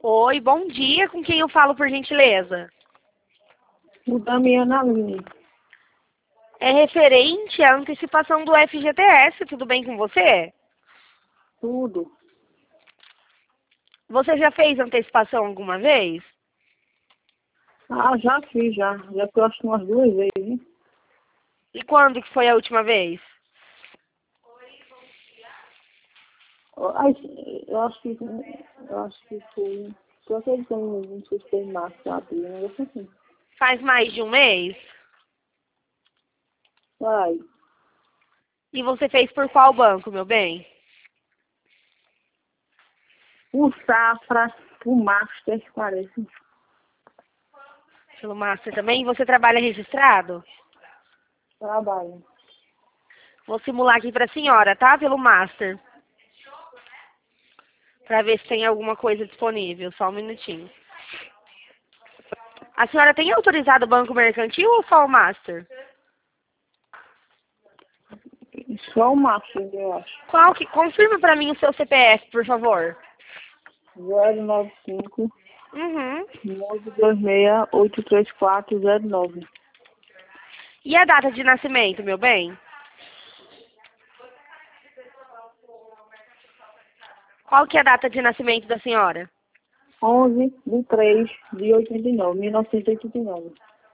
Oi, bom dia. Com quem eu falo, por gentileza? O Damiana Aline. É referente à antecipação do FGTS. Tudo bem com você? Tudo. Você já fez antecipação alguma vez? Ah, já fiz, já. Já que eu acho que umas 2 vezes, hein? E quando que foi a última vez? Eu acho que foi. Tô acreditando, não sei se foi em março, abril, um negócio assim. Faz mais de um mês? Vai. E você fez por qual banco, meu bem? O Safra, o Master, parece. Pelo Master também? E você trabalha registrado? Trabalho. Vou simular aqui pra senhora, tá? Pelo Master. Pra ver se tem alguma coisa disponível. Só um minutinho. A senhora tem autorizado o Banco Mercantil ou só o Master? Só o Master, eu acho. Qual que... Confirma pra mim o seu CPF, por favor. 095 Uhum. 926 83409. E a data de nascimento, meu bem? Qual que é a data de nascimento da senhora? 11/3/89, 1989.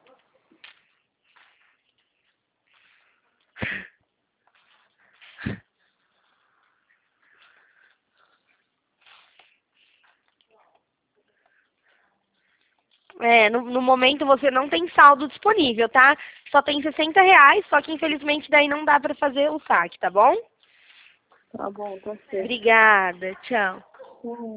No momento você não tem saldo disponível, tá? Só tem R$ 60, só que infelizmente daí não dá pra fazer o saque, tá bom? Tá bom, tá certo. Obrigada, tchau.